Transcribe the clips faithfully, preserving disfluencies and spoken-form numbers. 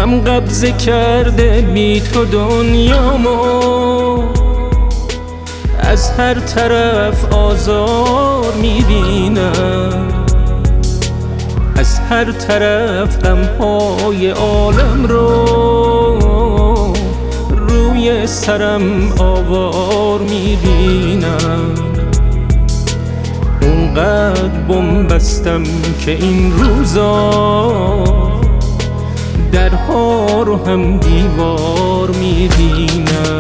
غم قبضه کرده بی تو دنیامو، از هر طرف آزار میبینم، از هر طرف غمهای عالم رو روی سرم آوار میبینم. اونقدر بم بستم که این روزا درها رو هم دیوار میبینم.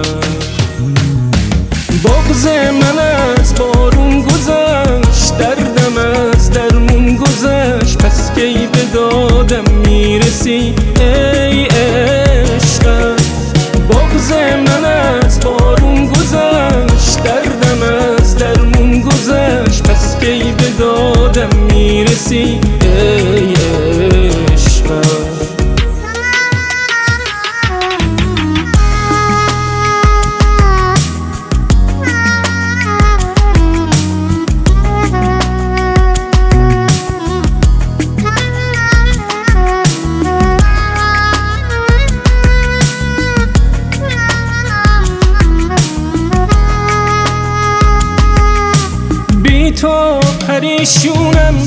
بغض من از بارون گذشت، دردم از درمون گذشت، پس کی به دادم میرسی ای عشقم. بغض من از بارون گذشت، دردم از درمون گذشت، پس کی به دادم میرسی ای عشقم. بی تو پریشونم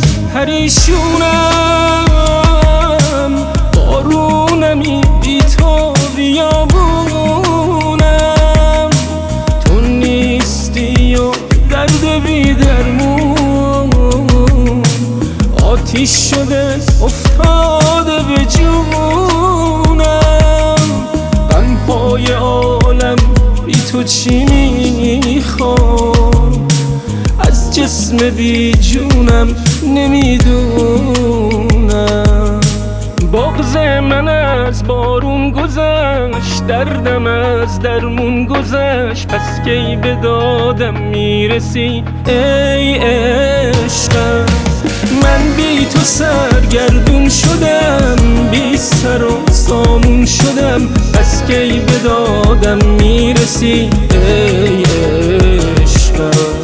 پریشونم، بارونمی بی تو بیابونم. تو نیستی و درد بی درمون، آتیش شده افتاده به جونم. غمهای عالم بی تو چی میخوام، از جسم بی جونم نمیدونم. بغض من از بارون گذشت، دردم از درمون گذشت، پس کی به دادم میرسی ای عشقم. من بی تو سرگردون شدم، بی سر و سامون شدم، پس کی به دادم میرسی ای عشقم.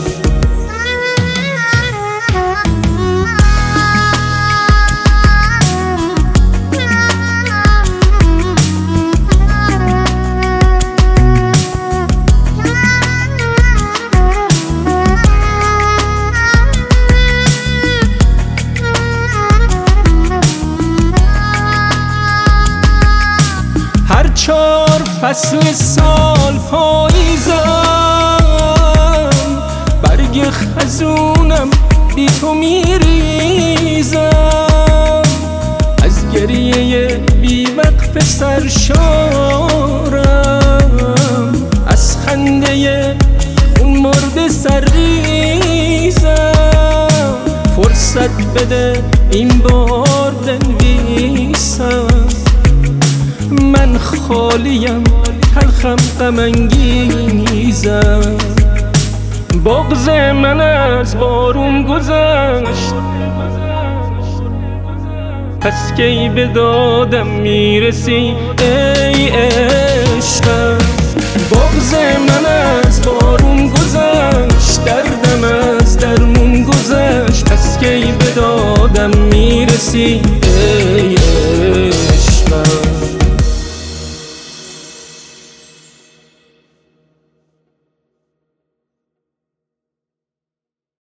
هر چار فصل سال پاییزم، برگ خزونم بی تو میریزم. از گریه بی وقف سرشارم، از خنده خون مرده سرریزم. فرصت بده این بار بنویسم، من خالیم تلخم غم انگیزم. بغض من از بارون گذشت، پس کی به دادم میرسی ای عشقم. بغض من از بارون گذشت، دردم از درمون گذشت، پس کی به دادم میرسی